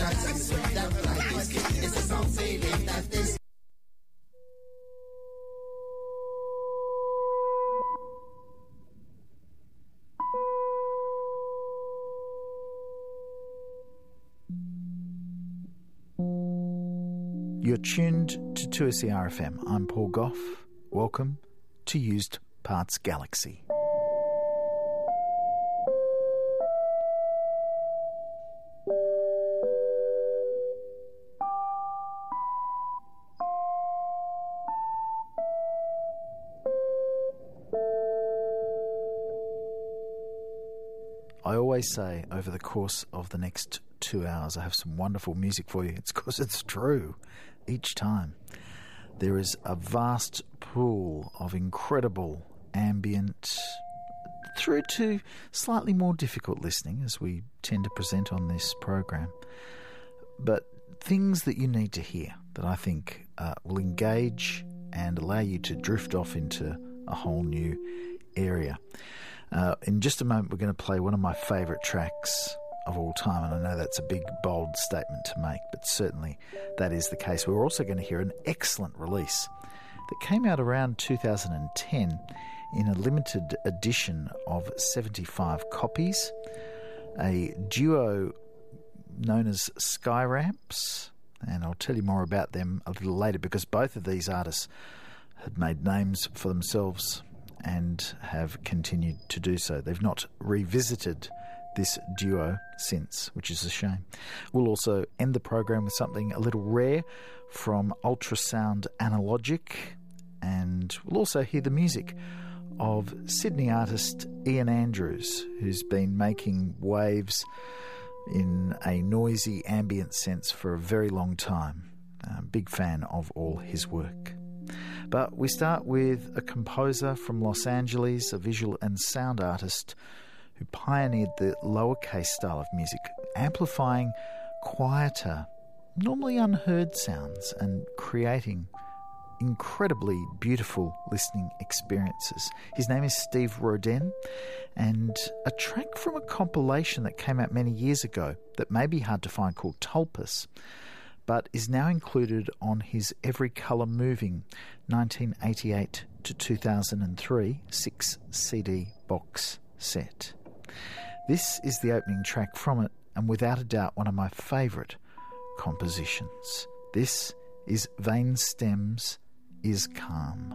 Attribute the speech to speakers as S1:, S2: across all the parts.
S1: tracks and sweat up like whiskey. It's a song feeling that this.
S2: You're tuned to 2SER FM. I'm Paul Gough. Welcome to Used Parts Galaxy. I always say over the course of the next 2 hours I have some wonderful music for you. It's because it's true each time. There is a vast pool of incredible ambient through to slightly more difficult listening, as we tend to present on this program, but things that you need to hear that I think will engage and allow you to drift off into a whole new area. In just a moment, we're going to play one of my favourite tracks of all time, and I know that's a big, bold statement to make, but certainly that is the case. We're also going to hear an excellent release that came out around 2010 in a limited edition of 75 copies, a duo known as Skyramps, and I'll tell you more about them a little later because both of these artists had made names for themselves and have continued to do so. They've not revisited this duo since, which is a shame. We'll also end the program with something a little rare from Ultrasound Analogic, and we'll also hear the music of Sydney artist Ian Andrews, who's been making waves in a noisy ambient sense for a very long time. Big fan of all his work. But we start with a composer from Los Angeles, a visual and sound artist who pioneered the lowercase style of music, amplifying quieter, normally unheard sounds and creating incredibly beautiful listening experiences. His name is Steve Roden, and a track from a compilation that came out many years ago that may be hard to find called Tulpas, but is now included on his Every Colour Moving 1988 to 2003 6-CD box set. This is the opening track from it, and without a doubt one of my favourite compositions. This is Vein Stems Is Calm.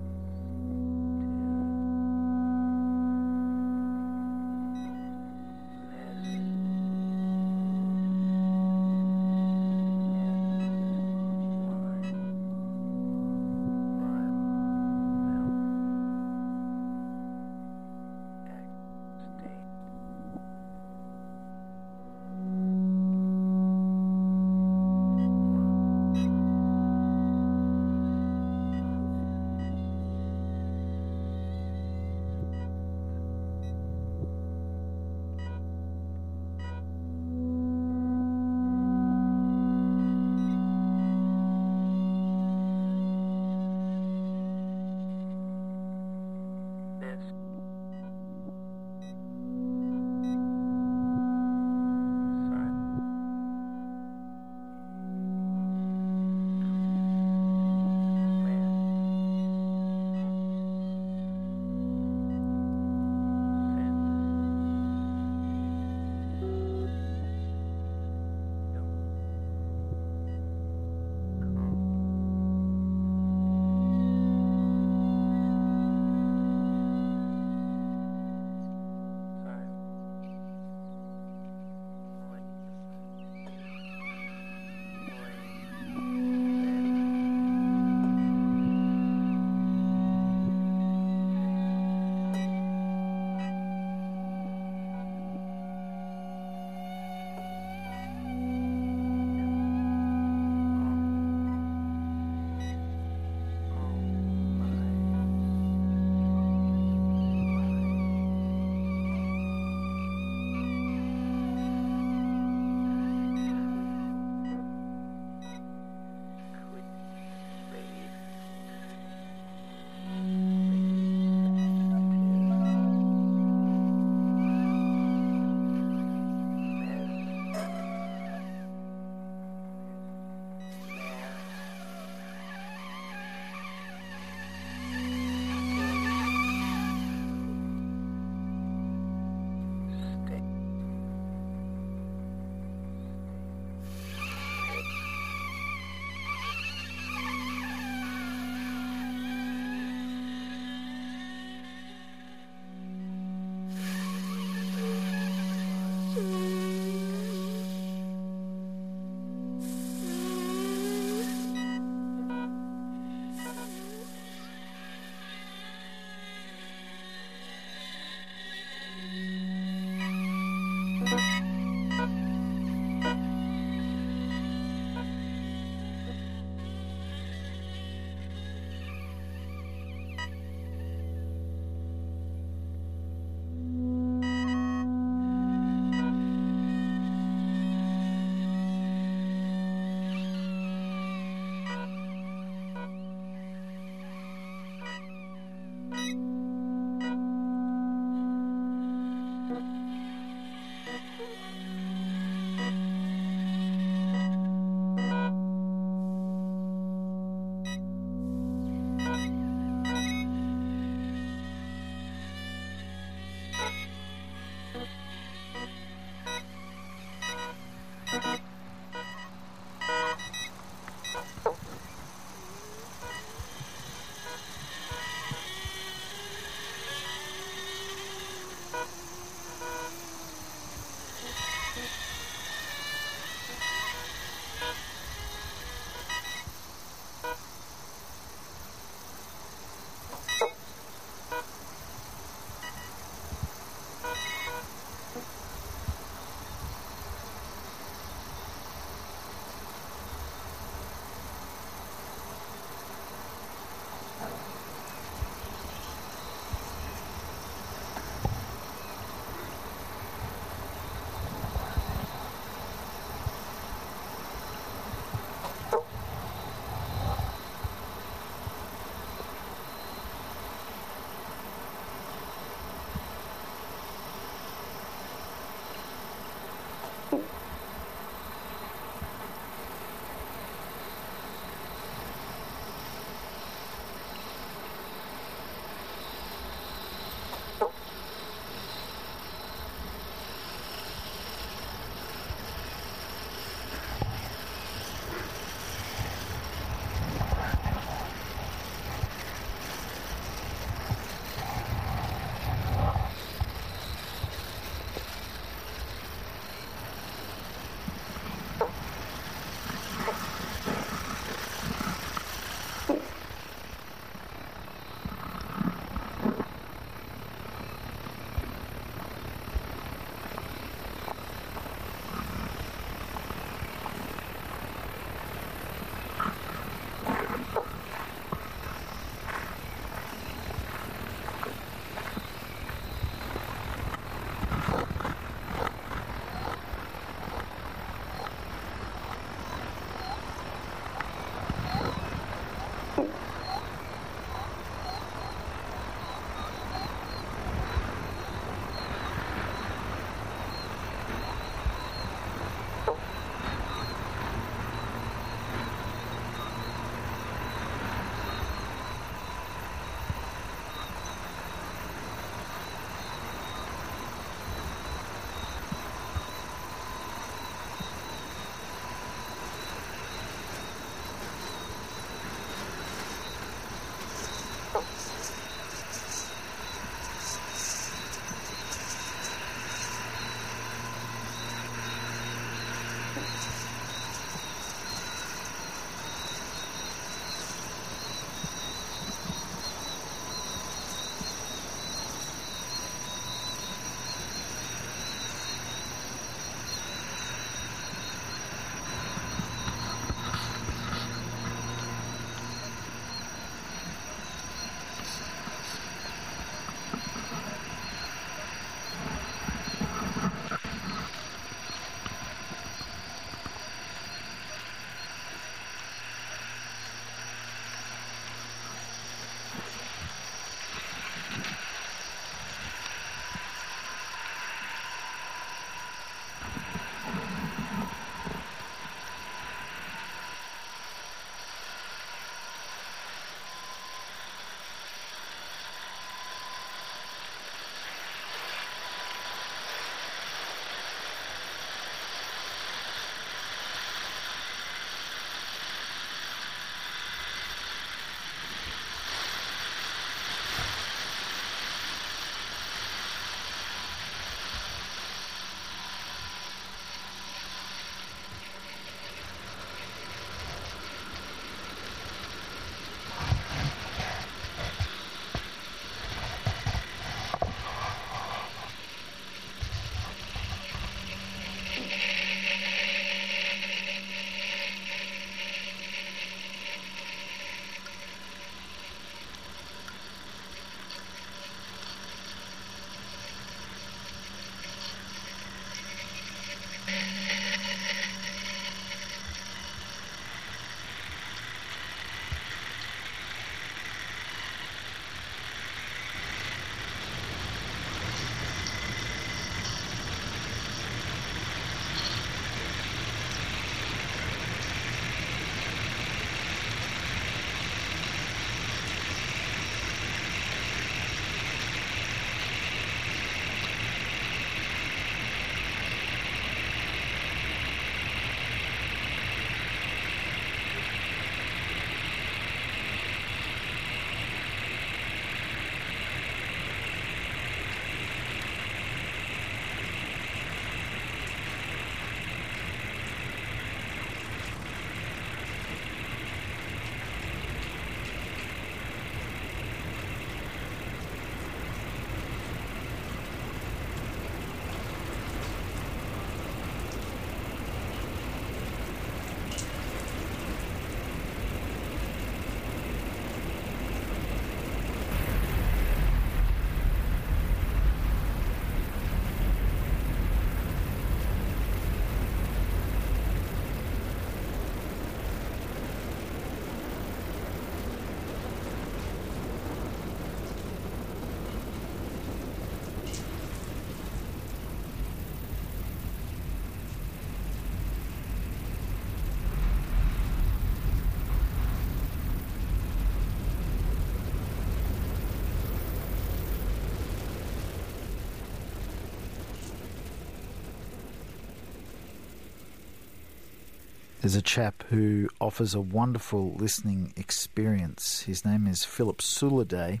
S2: There's a chap who offers a wonderful listening experience. His name is Philip Souladay,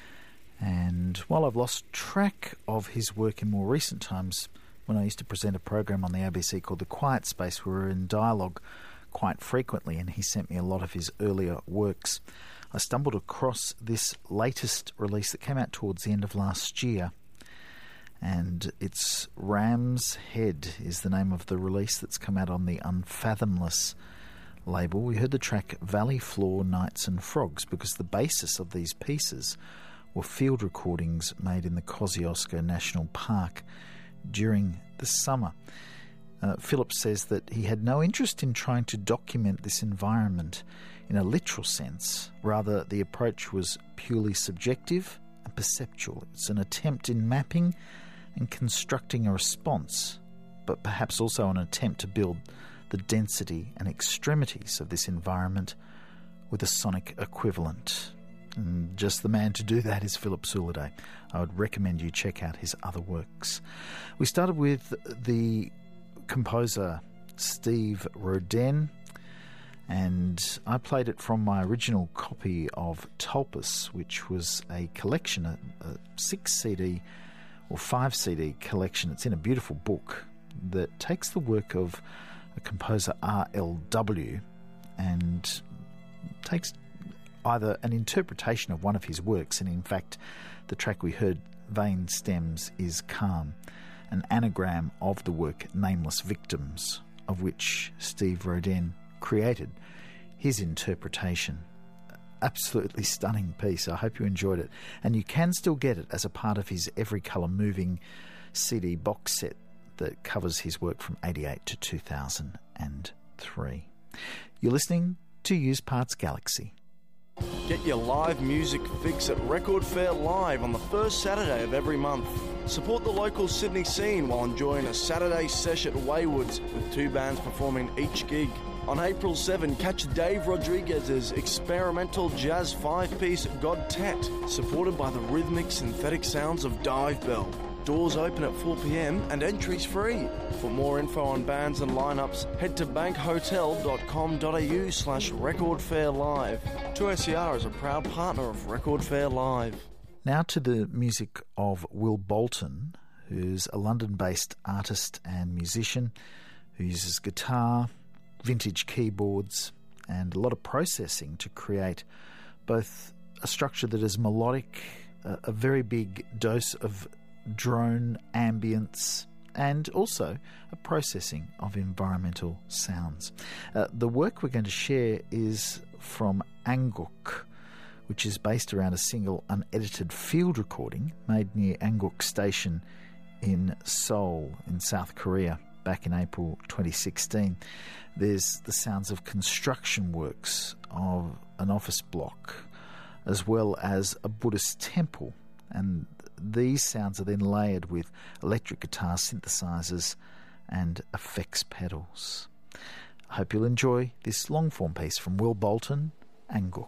S2: and while I've lost track of his work in more recent times, when I used to present a program on the ABC called The Quiet Space, we were in dialogue quite frequently, and he sent me a lot of his earlier works. I stumbled across this latest release that came out towards the end of last year, and it's Ram's Head is the name of the release that's come out on the Unfathomless label. We heard the track Valley Floor, Nights and Frogs because the basis of these pieces were field recordings made in the Kosciuszko National Park during the summer. Philip says that he had no interest in trying to document this environment in a literal sense. Rather, the approach was purely subjective and perceptual. It's an attempt in mapping and constructing a response, but perhaps also an attempt to build the density and extremities of this environment with a sonic equivalent. And just the man to do that is Philip Souladay. I would recommend you check out his other works. We started with the composer Steve Roden, and I played it from my original copy of Tulpas, which was a collection, a 6-CD or 5-CD collection. It's in a beautiful book that takes the work of a composer RLW and takes either an interpretation of one of his works, and in fact the track we heard, Vein Stems, is Calm, an anagram of the work Nameless Victims, of which Steve Roden created his interpretation. Absolutely stunning piece. I hope you enjoyed it. And you can still get it as a part of his Every Colour Moving CD box set that covers his work from 88 to 2003. You're listening to Used Parts Galaxy.
S3: Get your live music fix at Record Fair Live on the first Saturday of every month. Support the local Sydney scene while enjoying a Saturday sesh at Waywoods with 2 bands performing each gig. On April 7, catch Dave Rodriguez's experimental jazz 5-piece God Tet, supported by the rhythmic synthetic sounds of Dive Bell. Doors open at 4 p.m. and entries free. For more info on bands and lineups, head to bankhotel.com.au/recordfairlive. 2SER is a proud partner of Record Fair Live.
S2: Now to the music of Will Bolton, who's a London-based artist and musician who uses guitar, vintage keyboards, and a lot of processing to create both a structure that is melodic, a very big dose of drone ambience, and also a processing of environmental sounds. The work we're going to share is from Anguk, which is based around a single unedited field recording made near Anguk Station in Seoul in South Korea back in April 2016. There's the sounds of construction works of an office block as well as a Buddhist temple, and these sounds are then layered with electric guitar synthesizers and effects pedals. I hope you'll enjoy this long-form piece from Will Bolton, Anguk.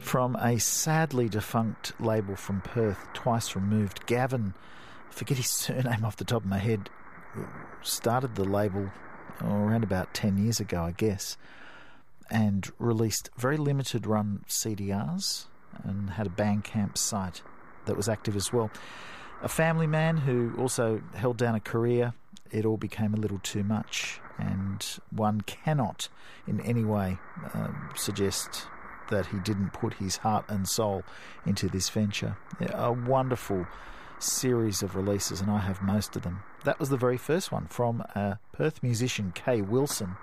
S2: From a sadly defunct label from Perth, twice removed, Gavin, I forget his surname off the top of my head, started the label around about 10 years ago, I guess, and released very limited run CDRs and had a Bandcamp site that was active as well. A family man who also held down a career. It all became a little too much, and one cannot in any way suggest that he didn't put his heart and soul into this venture. A wonderful series of releases, and I have most of them. That was the very first one from a Perth musician, Kay Wilson.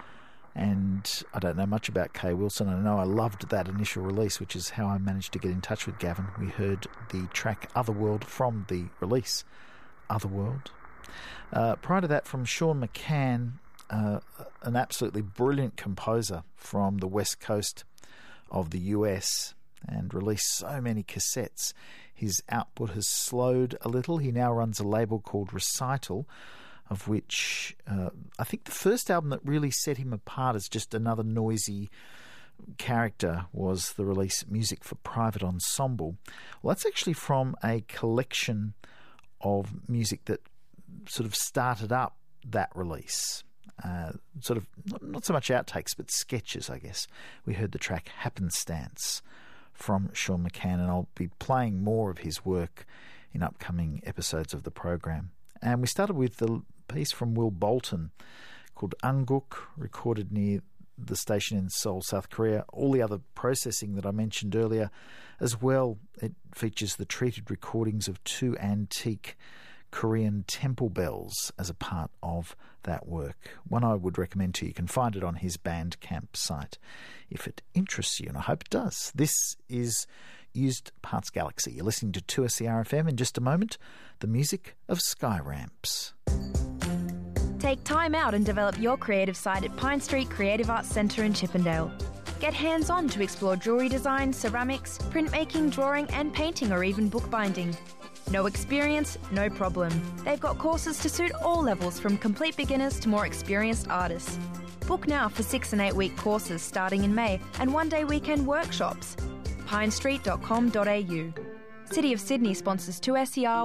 S2: And I don't know much about Kay Wilson. I know I loved that initial release, which is how I managed to get in touch with Gavin. We heard the track Otherworld from the release Otherworld. Prior to that, from Sean McCann, an absolutely brilliant composer from the west coast of the US, and released so many cassettes. His output has slowed a little. He now runs a label called Recital, of which I think the first album that really set him apart as just another noisy character was the release Music for Private Ensemble. Well, that's actually from a collection of music that sort of started up that release. Sort of not so much outtakes, but sketches, I guess. We heard the track Happenstance from Sean McCann, and I'll be playing more of his work in upcoming episodes of the program. And we started with the piece from Will Bolton called Anguk, recorded near the station in Seoul, South Korea. All the other processing that I mentioned earlier as well. It features the treated recordings of 2 antique Korean temple bells as a part of that work. One I would recommend to you. You can find it on his Bandcamp site if it interests you, and I hope it does. This is Used Parts Galaxy. You're listening to 2SER FM. In just a moment, the music of Skyramps.
S4: Take time out and develop your creative side at Pine Street Creative Arts Centre in Chippendale. Get hands-on to explore jewellery design, ceramics, printmaking, drawing and painting, or even bookbinding. No experience, no problem. They've got courses to suit all levels, from complete beginners to more experienced artists. Book now for 6 and 8 week courses starting in May and one-day weekend workshops. pinestreet.com.au. City of Sydney sponsors 2SER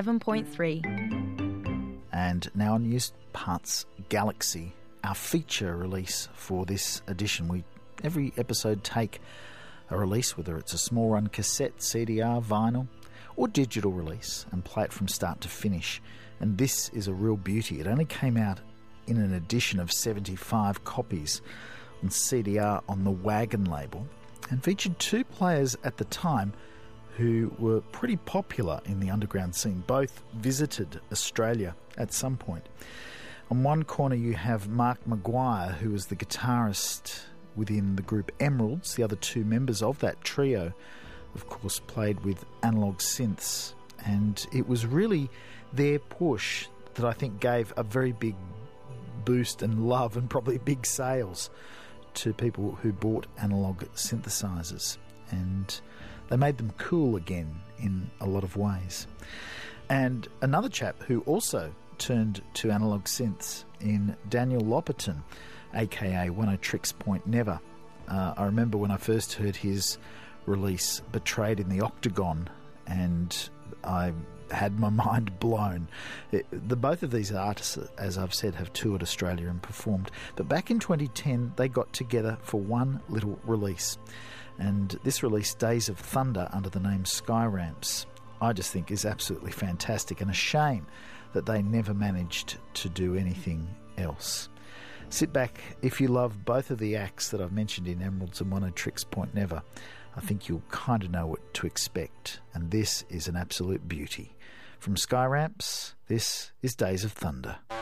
S4: 107.3.
S2: And now on Used Parts Galaxy, our feature release for this edition. We every episode take a release, whether it's a small run cassette, CDR, vinyl, or digital release, and play it from start to finish. And this is a real beauty. It only came out in an edition of 75 copies on CDR on the Wagon label, and featured 2 players at the time who were pretty popular in the underground scene. Both visited Australia at some point. On one corner you have Mark Maguire, who was the guitarist within the group Emeralds. The other 2 members of that trio, of course, played with analog synths, and it was really their push that I think gave a very big boost and love and probably big sales to people who bought analog synthesizers, and they made them cool again in a lot of ways. And another chap who also turned to analog synths in Daniel Lopperton, aka One O Tricks Point Never. I remember when I first heard his release Betrayed in the Octagon, and I had my mind blown. Both of these artists, as I've said, have toured Australia and performed, but back in 2010 they got together for one little release, and this release, Days of Thunder, under the name Skyramps, I just think is absolutely fantastic, and a shame that they never managed to do anything else. Sit back. If you love both of the acts that I've mentioned in Emeralds and One O Tricks Point Never, I think you'll kind of know what to expect, and this is an absolute beauty. From Skyramps, this is Days of Thunder.